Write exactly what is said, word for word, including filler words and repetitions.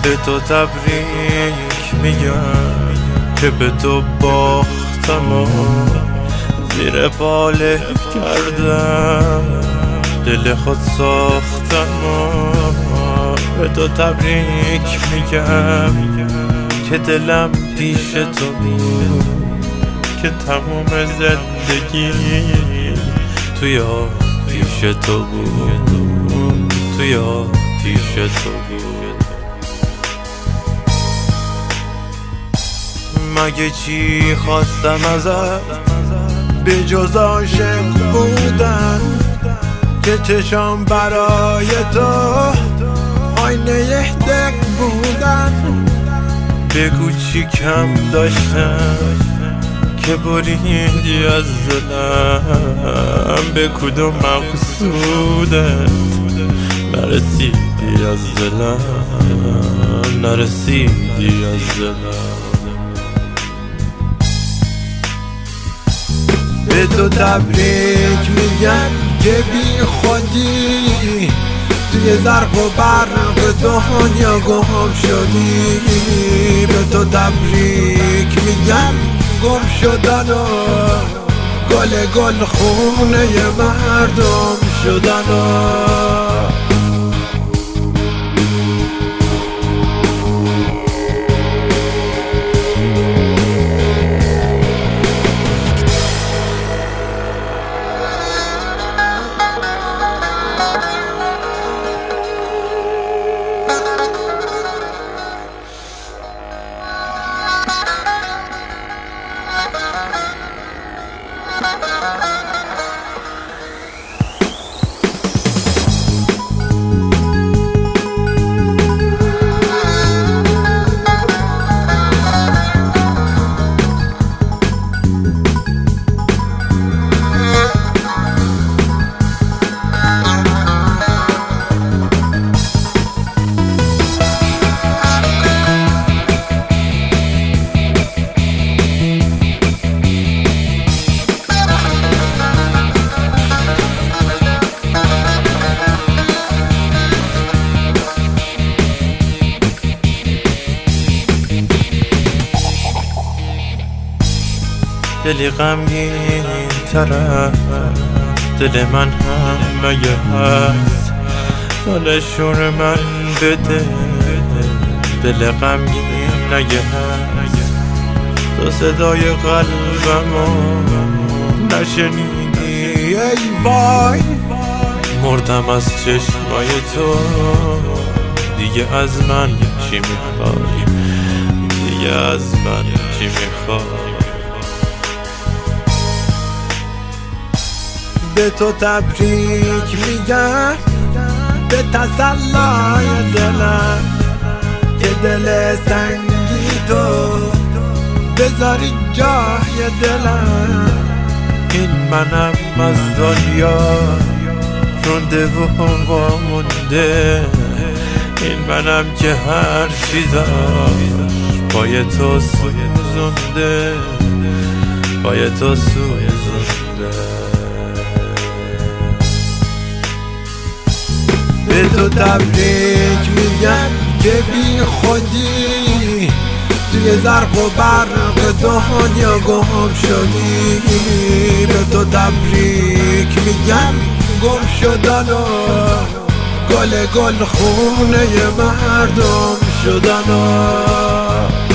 به تو تبریک میگم که به تو باختم و زیر پاله کردم دل خود ساختم و به تو تبریک میگم که دلم پیش تو بود، که تموم زندگی توی آتیش تو بود، توی آتیش تو بود. مگه چی خواستم ازت به جز عاشق بودن، که چشام برای تو آینه دک بودن. بگو چی کم داشتم که بریدی از دلم، به کدوم مقصودت نرسیدی از دلم، نرسیدی از دلم. به تو تبریک میگن که بی خودی توی زرق و برق دنیا گم شدی. به تو تبریک میگن گم شدن و گل گل خونه مردم شدن و دلی غمگین طرف دل من هم مگه هست، دلشون من بده دل غمگین نگه هست. تو صدای قلبمو نشنیدی ای وای، مردم از چشمای تو. دیگه از من چی میخوای، دیگه از من چی میخوای. به تو تبریک میگم به تسلای دلم، که دل سنگی تو بذاری جای دلم. این منم از دنیا رونده و وامونده، این منم که هر چی داشت پای تو سوزونده، پای تو سوزونده. به تو تبریک میگن که بی خودی توی زرق و برق دنیا گم شدی. به تو تبریک میگن گم شدن و گل گل خونه مردم شدن و